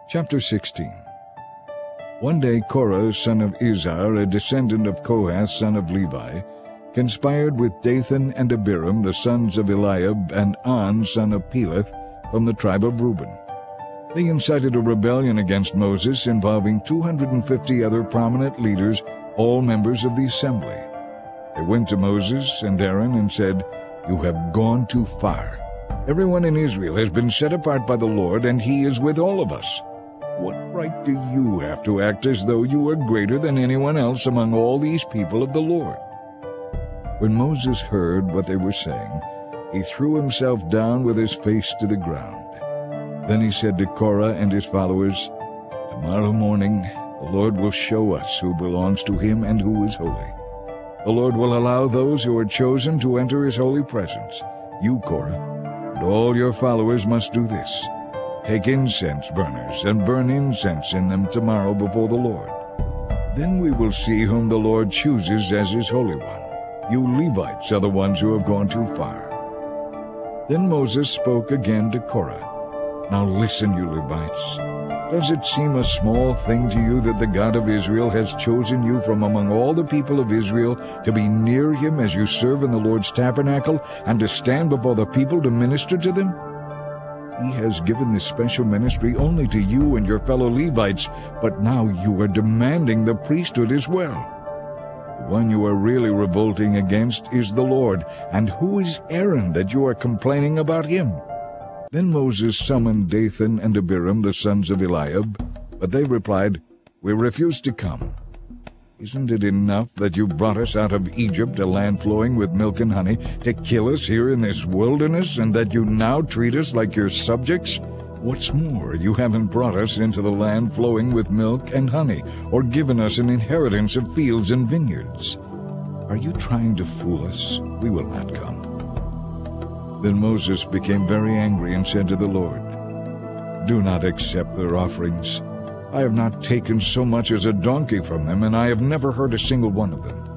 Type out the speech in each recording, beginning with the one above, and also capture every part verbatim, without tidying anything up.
Chapter sixteen. One day Korah, son of Izhar, a descendant of Kohath, son of Levi, conspired with Dathan and Abiram, the sons of Eliab, and On, son of Peleth, from the tribe of Reuben. They incited a rebellion against Moses involving two hundred fifty other prominent leaders, all members of the assembly. They went to Moses and Aaron and said, "You have gone too far. Everyone in Israel has been set apart by the Lord, and he is with all of us. What right do you have to act as though you are greater than anyone else among all these people of the Lord?" When Moses heard what they were saying, he threw himself down with his face to the ground. Then he said to Korah and his followers, "Tomorrow morning the Lord will show us who belongs to him and who is holy. The Lord will allow those who are chosen to enter his holy presence. You, Korah, and all your followers must do this. Take incense burners and burn incense in them tomorrow before the Lord. Then we will see whom the Lord chooses as his Holy One. You Levites are the ones who have gone too far." Then Moses spoke again to Korah. "Now listen, you Levites. Does it seem a small thing to you that the God of Israel has chosen you from among all the people of Israel to be near him as you serve in the Lord's tabernacle and to stand before the people to minister to them? He has given this special ministry only to you and your fellow Levites, but now you are demanding the priesthood as well. The one you are really revolting against is the Lord, and who is Aaron that you are complaining about him?" Then Moses summoned Dathan and Abiram, the sons of Eliab, but they replied, "We refuse to come. Isn't it enough that you brought us out of Egypt, a land flowing with milk and honey, to kill us here in this wilderness, and that you now treat us like your subjects? What's more, you haven't brought us into the land flowing with milk and honey, or given us an inheritance of fields and vineyards. Are you trying to fool us? We will not come." Then Moses became very angry and said to the Lord, "Do not accept their offerings. I have not taken so much as a donkey from them, and I have never hurt a single one of them."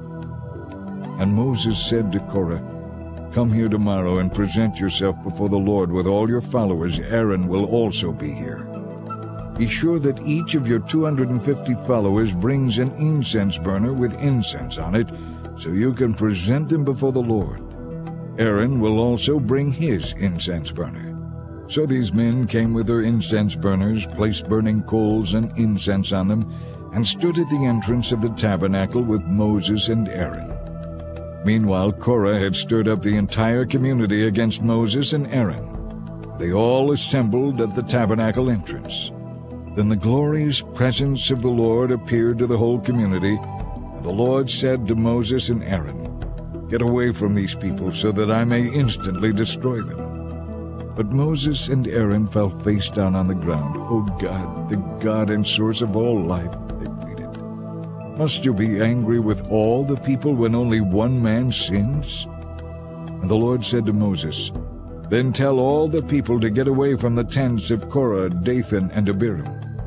And Moses said to Korah, "Come here tomorrow and present yourself before the Lord with all your followers. Aaron will also be here. Be sure that each of your two hundred fifty followers brings an incense burner with incense on it, so you can present them before the Lord. Aaron will also bring his incense burner." So these men came with their incense burners, placed burning coals and incense on them, and stood at the entrance of the tabernacle with Moses and Aaron. Meanwhile Korah had stirred up the entire community against Moses and Aaron. They all assembled at the tabernacle entrance. Then the glorious presence of the Lord appeared to the whole community, and the Lord said to Moses and Aaron, "Get away from these people so that I may instantly destroy them." But Moses and Aaron fell face down on the ground. "O God, the God and source of all life," they pleaded, "must you be angry with all the people when only one man sins?" And the Lord said to Moses, "Then tell all the people to get away from the tents of Korah, Dathan, and Abiram."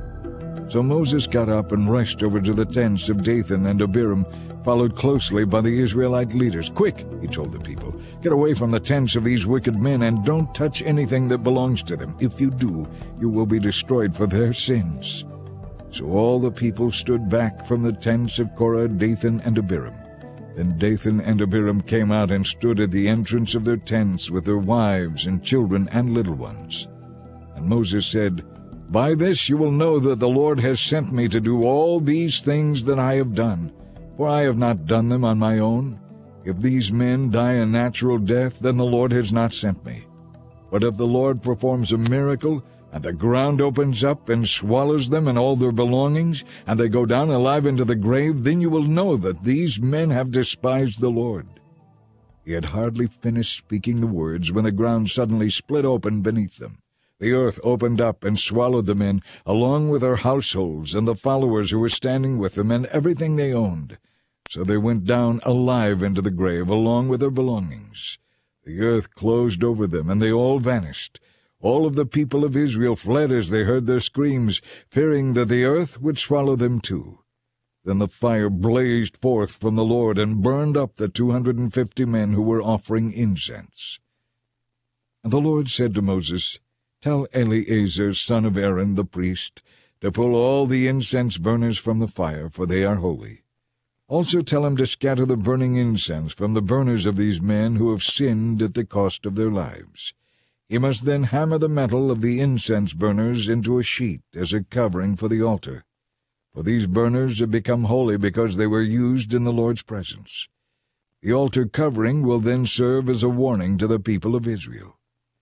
So Moses got up and rushed over to the tents of Dathan and Abiram, followed closely by the Israelite leaders. "Quick," he told the people, "get away from the tents of these wicked men, and don't touch anything that belongs to them. If you do, you will be destroyed for their sins." So all the people stood back from the tents of Korah, Dathan, and Abiram. Then Dathan and Abiram came out and stood at the entrance of their tents with their wives and children and little ones. And Moses said, "By this you will know that the Lord has sent me to do all these things that I have done, for I have not done them on my own. If these men die a natural death, then the Lord has not sent me. But if the Lord performs a miracle, and the ground opens up and swallows them and all their belongings, and they go down alive into the grave, then you will know that these men have despised the Lord." He had hardly finished speaking the words when the ground suddenly split open beneath them. The earth opened up and swallowed the men, along with their households and the followers who were standing with them and everything they owned. So they went down alive into the grave, along with their belongings. The earth closed over them, and they all vanished. All of the people of Israel fled as they heard their screams, fearing that the earth would swallow them too. Then the fire blazed forth from the Lord and burned up the two hundred and fifty men who were offering incense. And the Lord said to Moses, Tell Eleazar son of Aaron the priest to pull all the incense burners from the fire, for they are holy. Also tell him to scatter the burning incense from the burners of these men who have sinned at the cost of their lives. He must then hammer the metal of the incense burners into a sheet as a covering for the altar. For these burners have become holy because they were used in the Lord's presence. The altar covering will then serve as a warning to the people of Israel.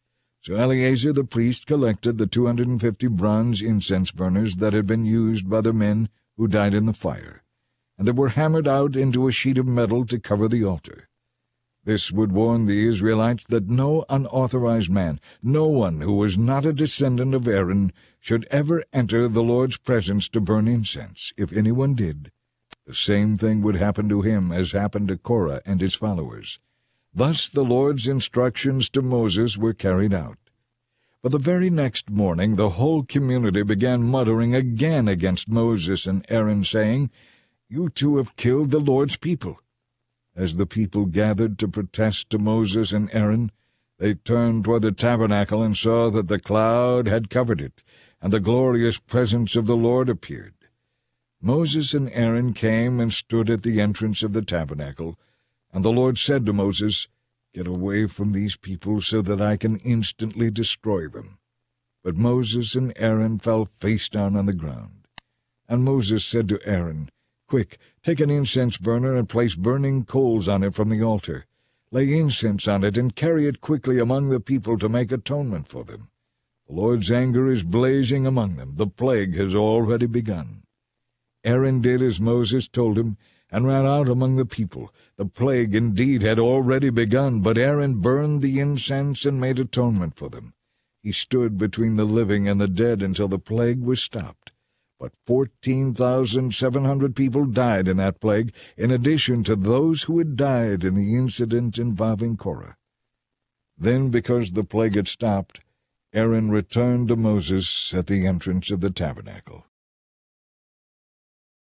So Eleazar the priest collected the two hundred and fifty bronze incense burners that had been used by the men who died in the fire, and that were hammered out into a sheet of metal to cover the altar. This would warn the Israelites that no unauthorized man, no one who was not a descendant of Aaron, should ever enter the Lord's presence to burn incense. If anyone did, the same thing would happen to him as happened to Korah and his followers. Thus the Lord's instructions to Moses were carried out. But the very next morning the whole community began muttering again against Moses and Aaron, saying, "You two have killed the Lord's people." As the people gathered to protest to Moses and Aaron, they turned toward the tabernacle and saw that the cloud had covered it, and the glorious presence of the Lord appeared. Moses and Aaron came and stood at the entrance of the tabernacle, and the Lord said to Moses, "Get away from these people so that I can instantly destroy them." But Moses and Aaron fell face down on the ground. And Moses said to Aaron, "Quick, take an incense burner and place burning coals on it from the altar. Lay incense on it and carry it quickly among the people to make atonement for them. The Lord's anger is blazing among them. The plague has already begun." Aaron did as Moses told him, and ran out among the people. The plague indeed had already begun, but Aaron burned the incense and made atonement for them. He stood between the living and the dead until the plague was stopped. But fourteen thousand seven hundred people died in that plague, in addition to those who had died in the incident involving Korah. Then, because the plague had stopped, Aaron returned to Moses at the entrance of the tabernacle.